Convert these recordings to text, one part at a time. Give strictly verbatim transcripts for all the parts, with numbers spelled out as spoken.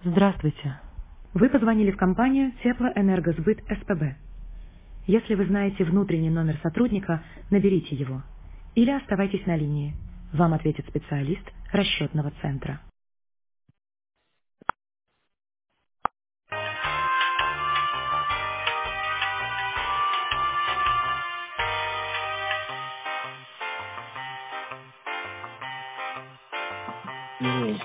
Здравствуйте. Вы позвонили в компанию Теплоэнергосбыт СПБ. Если вы знаете внутренний номер сотрудника, наберите его. Или оставайтесь на линии. Вам ответит специалист расчетного центра. Yes.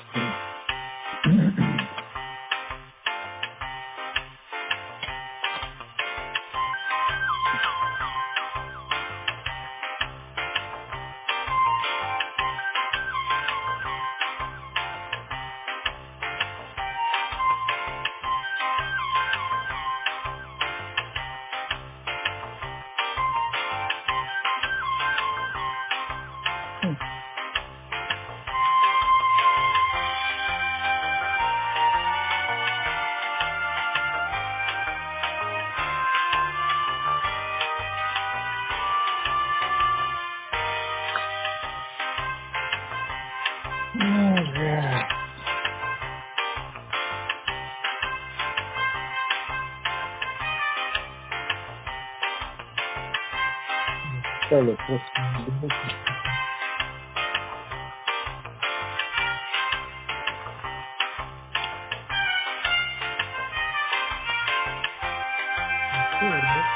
Ну, да. Стали просто не думать. Ничего, да?